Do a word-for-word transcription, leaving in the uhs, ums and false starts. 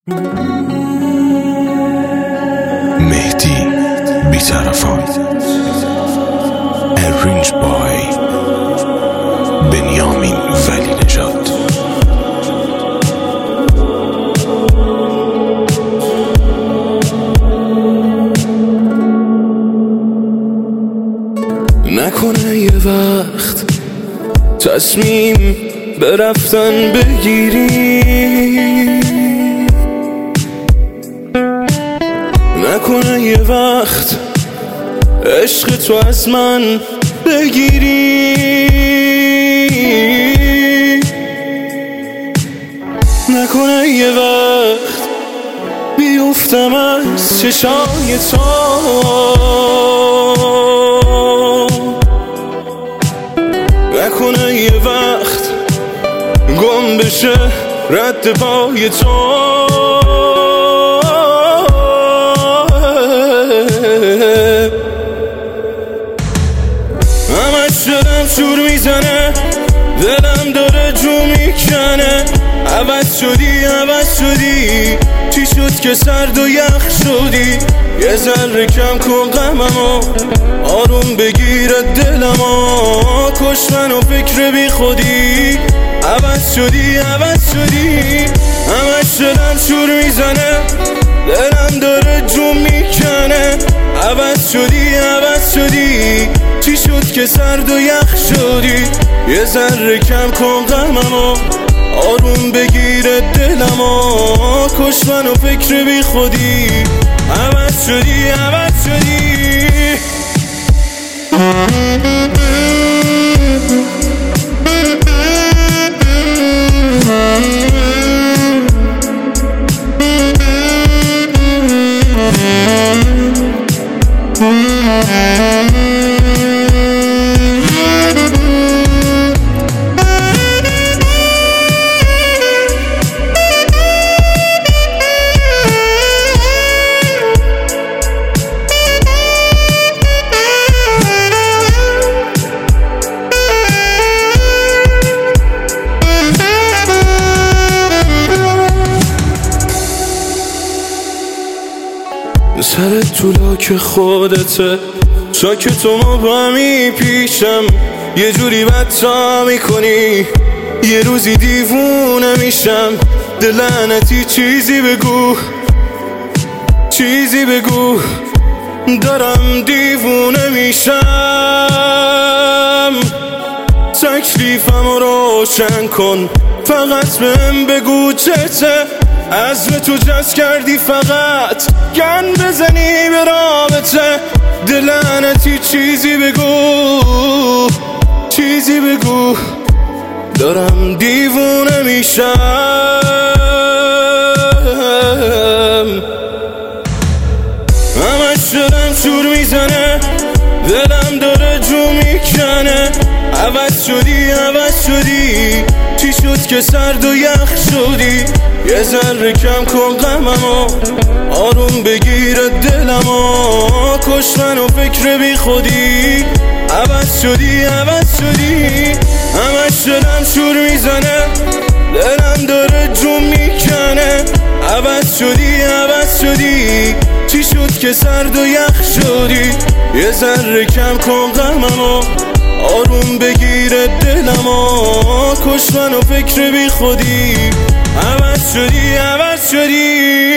مهدی بی‌طرفان Arranged by بنیامین ولی نژاد. نکنه یه وقت تصمیم به رفتن بگیری، نکنه یه وقت عشق تو از من بگیری، نکنه یه وقت بیفتم از چشای تو، نکنه یه وقت گم بشه رد پای تو. همش دلم شور میزنه، دلم داره جو میکنه. عوض شدی عوض شدی، چی شد که سرد و یخ شدی؟ یه ذره کم کن غممو، آروم بگیر دلمو، کش منو فکر بی خودی. عوض شدی عوض شدی، همش دلم شور میزنه، دلم داره جو میکنه. عوض شدی عوض شدی، چی شد که سرد و یخ شدی؟ یه ذره کم کن غممو، آروم بگیر دلمو، کش منو فکر بی خودی. عوض شدی عوض شدی. سرت تو لاک خودته، چاک تو مبهمی پیشم، یه جوری بدتا میکنی، یه روزی دیوونه میشم. دلعنتی چیزی بگو چیزی بگو، دارم دیوونه میشم. تکلیفم روشن کن، فقط بهم بگو چته. عزم تو جز کردی فقط گن بزنی به رابطه. دلعنتی چیزی بگو چیزی بگو، دارم دیوونه میشم. همش دلم شور میزنه، دلم داره جو میکنه. عوض شدی عوض شدی، چی شد که سرد و یخ شدی؟ یه ذره کم کن غممو، آروم بگیر دلمو، کش منو فکر بی خودی. عوض شدی عوض شدی، همش دلم شور میزنه، دلم داره جو میکنه. عوض شدی عوض شدی، چی شد که سرد و یخ شدی؟ یه ذره کم کن غممو، آروم بگیر دلمو، کش منو فکر بی خودی. عوض شدی عوض شدی.